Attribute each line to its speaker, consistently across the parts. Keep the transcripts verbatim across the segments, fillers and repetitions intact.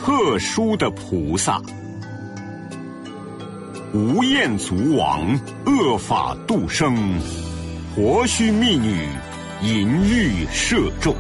Speaker 1: 特殊的菩萨。无厌足王恶法度生，婆须密女淫欲摄众。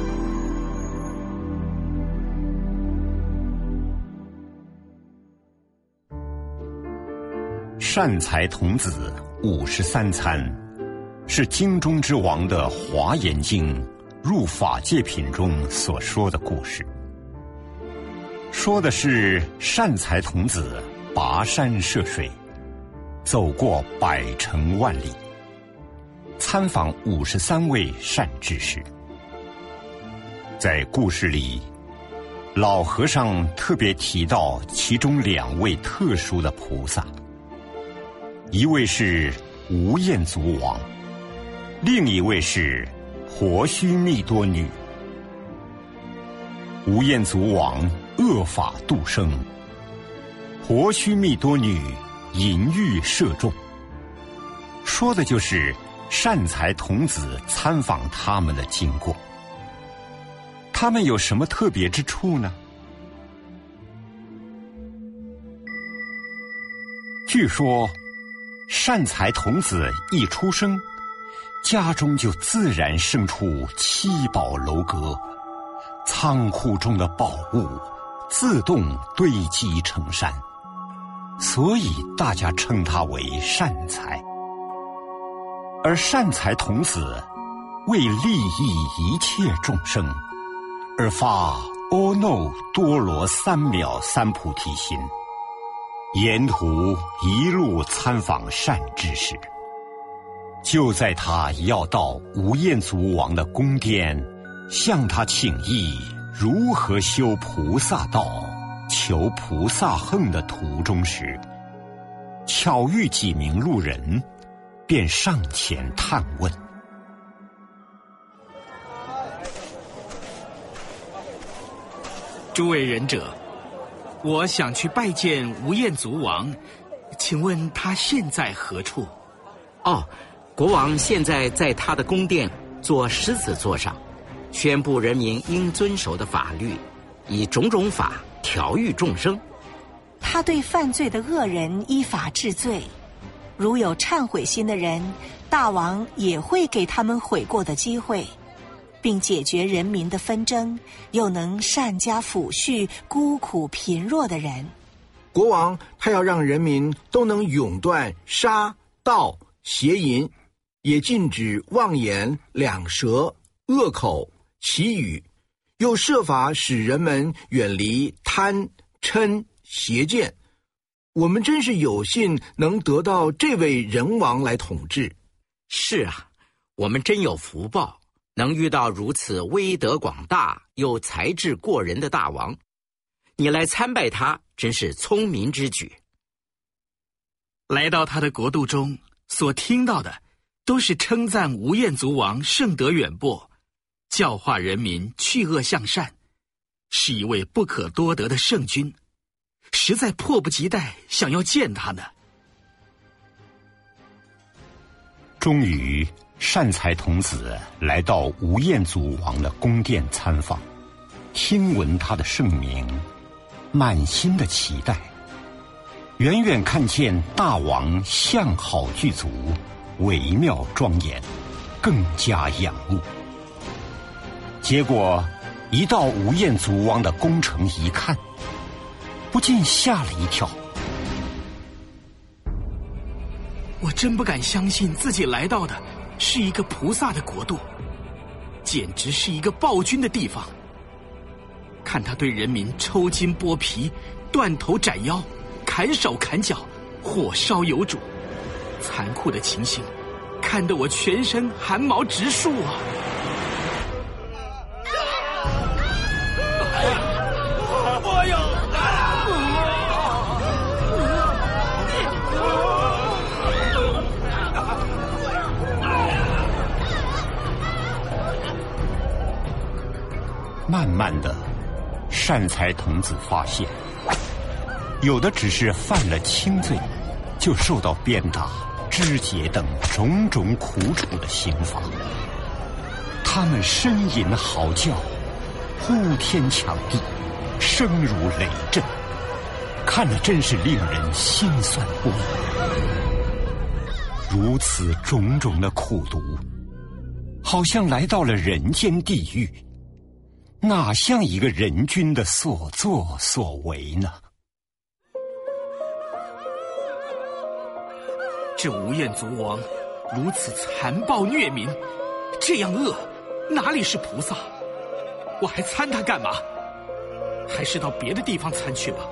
Speaker 1: 善财童子五十三参，是经中之王的《华严经》入法界品中所说的故事。说的是善财童子跋山涉水，走过百城万里，参访五十三位善知识。在故事里，老和尚特别提到其中两位特殊的菩萨，一位是无厌足王，另一位是婆须密多女。无厌足王恶法度生，婆须密多女淫欲摄众，说的就是善财童子参访他们的经过。他们有什么特别之处呢？据说善财童子一出生，家中就自然生出七宝楼阁，仓库中的宝物自动堆积成山，所以大家称他为善财。而善财童子为利益一切众生，而发阿耨多罗三藐三菩提心，沿途一路参访善知识。就在他要到无厌足王的宫殿，向他请益如何修菩萨道、求菩萨行的途中时，巧遇几名路人，便上前探问。
Speaker 2: 诸位仁者，我想去拜见无厌足王，请问他现在何处？
Speaker 3: 哦，国王现在在他的宫殿做狮子座上，宣布人民应遵守的法律，以种种法调御众生。
Speaker 4: 他对犯罪的恶人依法治罪，如有忏悔心的人，大王也会给他们悔过的机会，并解决人民的纷争，又能善加抚恤孤苦贫弱的人。
Speaker 5: 国王他要让人民都能永断杀盗邪淫，也禁止妄言两舌恶口绮语，又设法使人们远离贪嗔邪见。我们真是有幸能得到这位仁王来统治。
Speaker 3: 是啊，我们真有福报，能遇到如此威德广大又才智过人的大王。你来参拜他，真是聪明之举。
Speaker 2: 来到他的国度中，所听到的都是称赞无厌足王圣德远播，教化人民去恶向善，是一位不可多得的圣君，实在迫不及待想要见他呢。
Speaker 1: 终于善财童子来到无厌足王的宫殿参访，听闻他的盛名，满心的期待。远远看见大王相好具足，惟妙庄严，更加仰慕。结果一到无厌足王的宫城一看，不禁吓了一跳。
Speaker 2: 我真不敢相信自己来到的是一个菩萨的国度，简直是一个暴君的地方。看他对人民抽筋剥皮、断头斩腰、砍手砍脚、火烧油煮，残酷的情形看得我全身汗毛直竖啊！
Speaker 6: 我有
Speaker 1: 慢慢的，善财童子发现，有的只是犯了轻罪，就受到鞭打、肢解等种种苦楚的刑罚。他们呻吟嚎叫，呼天抢地， 声如雷震，看得真是令人心酸不已。如此种种的苦毒，好像来到了人间地狱，哪像一个人君的所作所为呢？
Speaker 2: 这吴彦祖王如此残暴虐民，这样恶，哪里是菩萨？我还参他干嘛？还是到别的地方参去吧。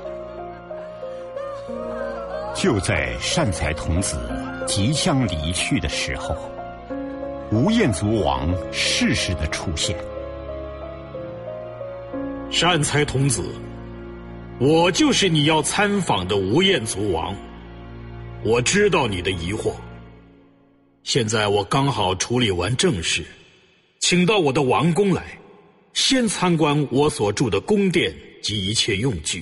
Speaker 1: 就在善财童子即将离去的时候，吴彦祖王适时的出现。
Speaker 6: 善财童子，我就是你要参访的吴彦祖王。我知道你的疑惑，现在我刚好处理完正事，请到我的王宫来，先参观我所住的宫殿及一切用具。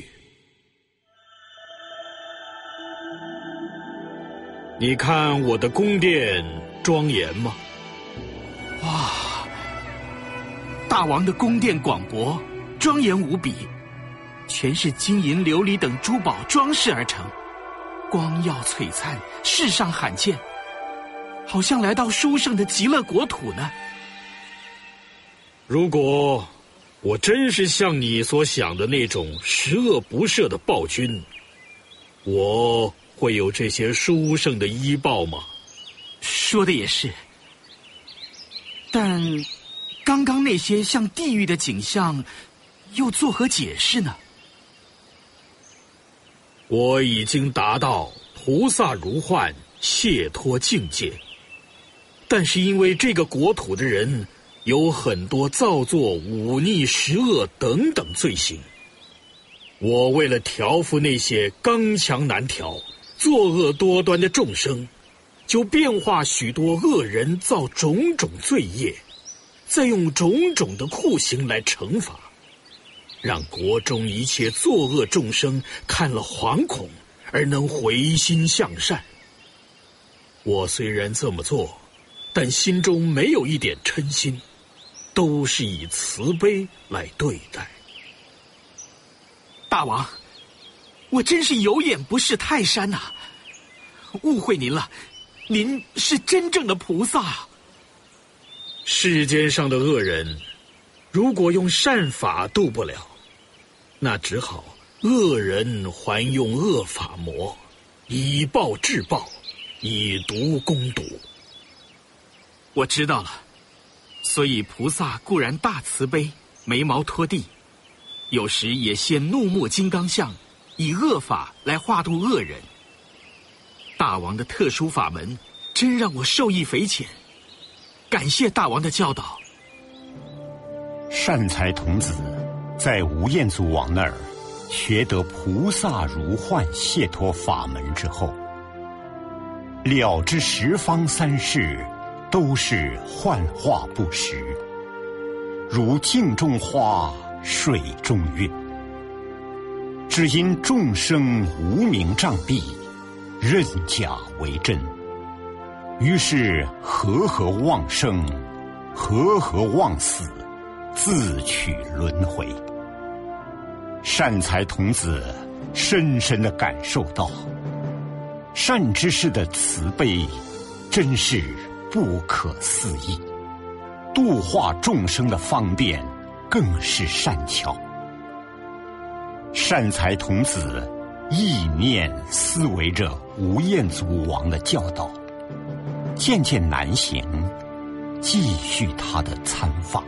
Speaker 6: 你看我的宫殿庄严吗？
Speaker 2: 哇，大王的宫殿广博，庄严无比，全是金银琉璃等珠宝装饰而成，光耀璀璨，世上罕见，好像来到殊胜的极乐国土呢。
Speaker 6: 如果我真是像你所想的那种十恶不赦的暴君，我会有这些殊胜的医报吗？
Speaker 2: 说的也是，但刚刚那些像地狱的景象，又作何解释呢？
Speaker 6: 我已经达到菩萨如幻、解脱境界，但是因为这个国土的人有很多造作、忤逆、十恶等等罪行，我为了调伏那些刚强难调、作恶多端的众生，就变化许多恶人造种种罪业，再用种种的酷刑来惩罚，让国中一切作恶众生看了惶恐，而能回心向善。我虽然这么做，但心中没有一点嗔心，都是以慈悲来对待。
Speaker 2: 大王，我真是有眼不识泰山呐、啊，误会您了，您是真正的菩萨。
Speaker 6: 世间上的恶人，如果用善法度不了，那只好恶人还用恶法魔，以暴制暴，以毒攻毒。
Speaker 2: 我知道了，所以菩萨固然大慈悲，眉毛拖地，有时也现怒目金刚相，以恶法来化度恶人。大王的特殊法门，真让我受益匪浅，感谢大王的教导。
Speaker 1: 善财童子在吴彦祖王那儿学得菩萨如幻解脱法门之后，了知十方三世都是幻化不实，如镜中花，水中月，只因众生无明障蔽，认假为真，于是和合妄生，和合妄死，自取轮回。善财童子深深地感受到，善知识的慈悲真是不可思议，度化众生的方便更是善巧。善财童子意念思维着吴彦祖王的教导，渐渐难行，继续他的参访。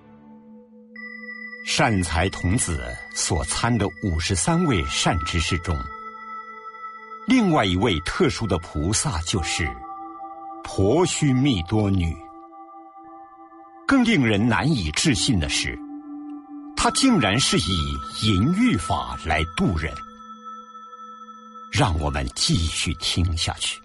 Speaker 1: 善财童子所参的五十三位善知识中，另外一位特殊的菩萨就是婆须弥多女。更令人难以置信的是，她竟然是以淫欲法来度人。让我们继续听下去。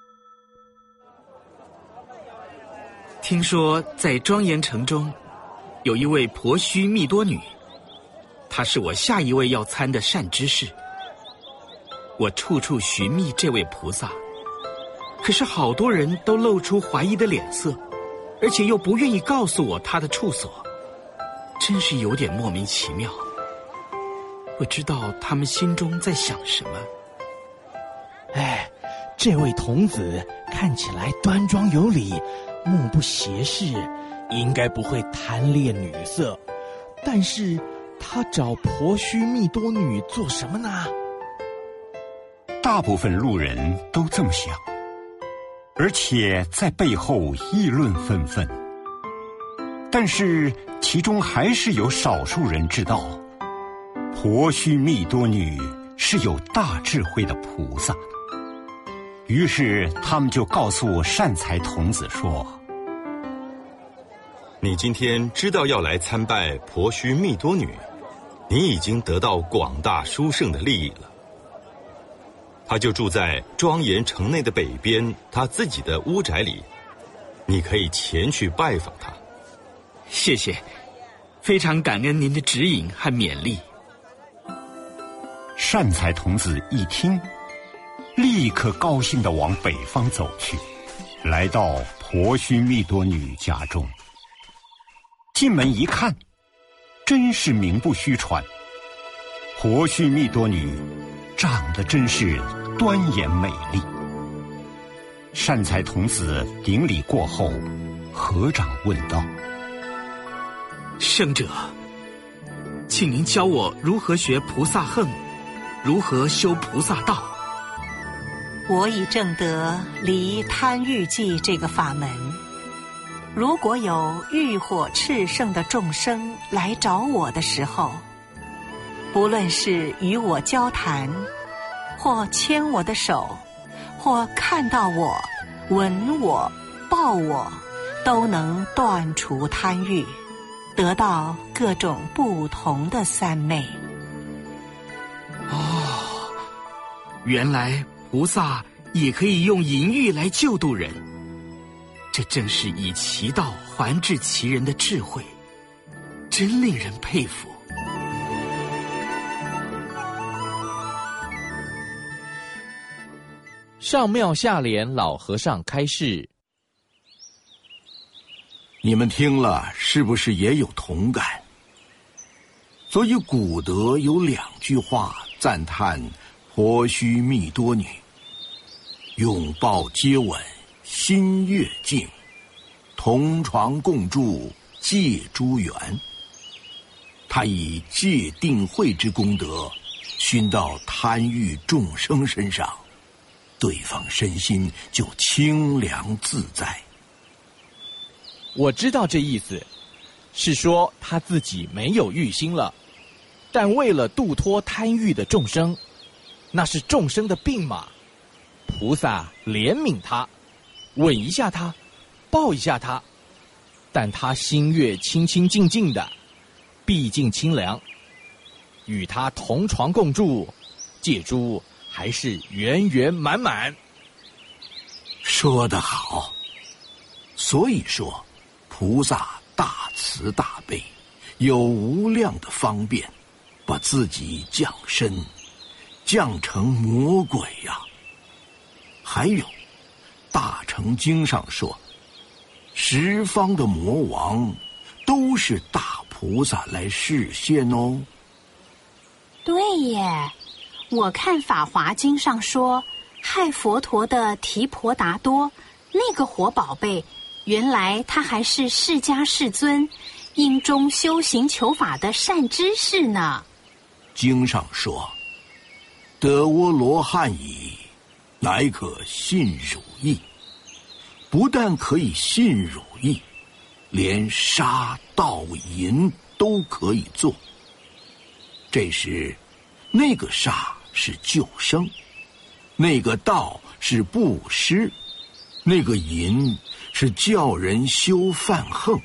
Speaker 2: 听说在庄严城中有一位婆须弥多女，她是我下一位要参的善知识。我处处寻觅这位菩萨，可是好多人都露出怀疑的脸色，而且又不愿意告诉我他的处所，真是有点莫名其妙。 不知道他们心中在想什么。
Speaker 7: 哎，这位童子看起来端庄有礼，目不斜视，应该不会贪恋女色，但是他找婆须密多女做什么呢？
Speaker 1: 大部分路人都这么想，而且在背后议论纷纷。但是其中还是有少数人知道，婆须密多女是有大智慧的菩萨。于是他们就告诉善财童子说：
Speaker 8: 你今天知道要来参拜婆须密多女，你已经得到广大殊胜的利益了。他就住在庄严城内的北边他自己的屋宅里，你可以前去拜访他。
Speaker 2: 谢谢，非常感恩您的指引和勉励。
Speaker 1: 善财童子一听，立刻高兴地往北方走去，来到婆须密多女家中。进门一看，真是名不虚传，婆须密多女长得真是端严美丽。善财童子顶礼过后，合掌问道：
Speaker 2: 圣者，请您教我如何学菩萨行，如何修菩萨道。
Speaker 4: 我已证得离贪欲寂这个法门。如果有欲火炽盛的众生来找我的时候，不论是与我交谈，或牵我的手，或看到我、闻我、抱我，都能断除贪欲，得到各种不同的三昧。
Speaker 2: 哦，原来菩萨也可以用淫欲来救度人，这正是以其道还治其人的智慧，真令人佩服。
Speaker 7: 上庙下莲老和尚开示：
Speaker 5: 你们听了是不是也有同感？所以古德有两句话赞叹婆须密多女：拥抱接吻心越静，同床共住戒诸缘。他以戒定慧之功德熏到贪欲众生身上，对方身心就清凉自在。
Speaker 7: 我知道这意思，是说他自己没有欲心了，但为了度脱贪欲的众生，那是众生的病嘛。菩萨怜悯他，吻一下他，抱一下他，但他心越清清静静的，毕竟清凉。与他同床共住，戒诸还是圆圆满满。
Speaker 5: 说得好。所以说菩萨大慈大悲，有无量的方便，把自己降身，降成魔鬼呀、啊。还有大乘经上说，十方的魔王都是大菩萨来示现哦。
Speaker 9: 对耶，我看法华经上说，害佛陀的提婆达多那个活宝贝，原来他还是释迦世尊因中修行求法的善知识呢。
Speaker 5: 经上说，得阿罗汉已，乃可信汝意。不但可以信汝意，连杀盗淫都可以做。这时那个杀是救生，那个盗是布施，那个淫是叫人修犯横。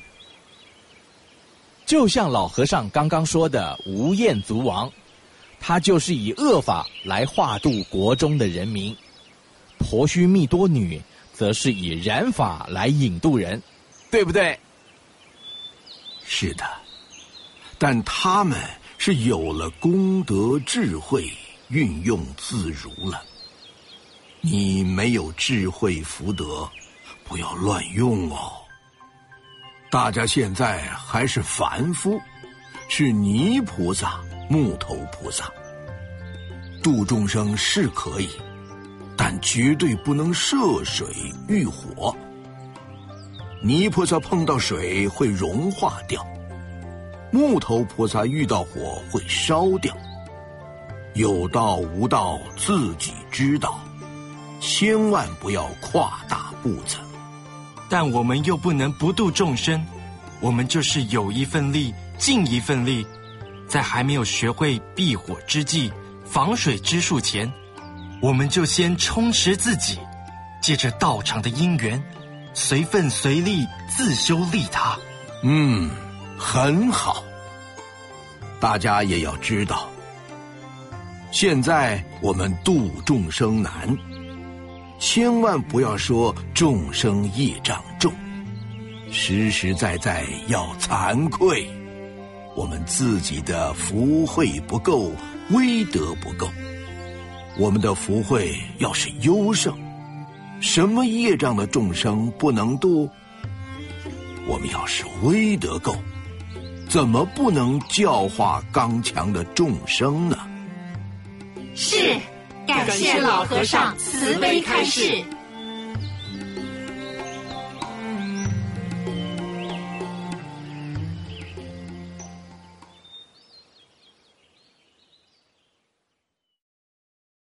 Speaker 7: 就像老和尚刚刚说的无厌足王，他就是以恶法来化度国中的人民，婆须密多女则是以染法来引渡人，对不对？
Speaker 5: 是的，但他们是有了功德智慧，运用自如了。你没有智慧福德，不要乱用哦。大家现在还是凡夫， 是泥菩萨、木头菩萨。度众生是可以，但绝对不能涉水遇火。泥菩萨碰到水会融化掉，木头菩萨遇到火会烧掉。有道无道自己知道，千万不要跨大步子。
Speaker 10: 但我们又不能不度众生，我们就是有一份力尽一份力，在还没有学会避火之计、防水之术前，我们就先充实自己，借着道场的因缘，随份随力自修利他。
Speaker 5: 嗯，很好。大家也要知道，现在我们度众生难，千万不要说众生业障重，实实在在要惭愧，我们自己的福慧不够，威德不够。我们的福慧要是优胜，什么业障的众生不能度？我们要是威德够，怎么不能教化刚强的众生呢？
Speaker 9: 是，感谢老和尚慈悲开示。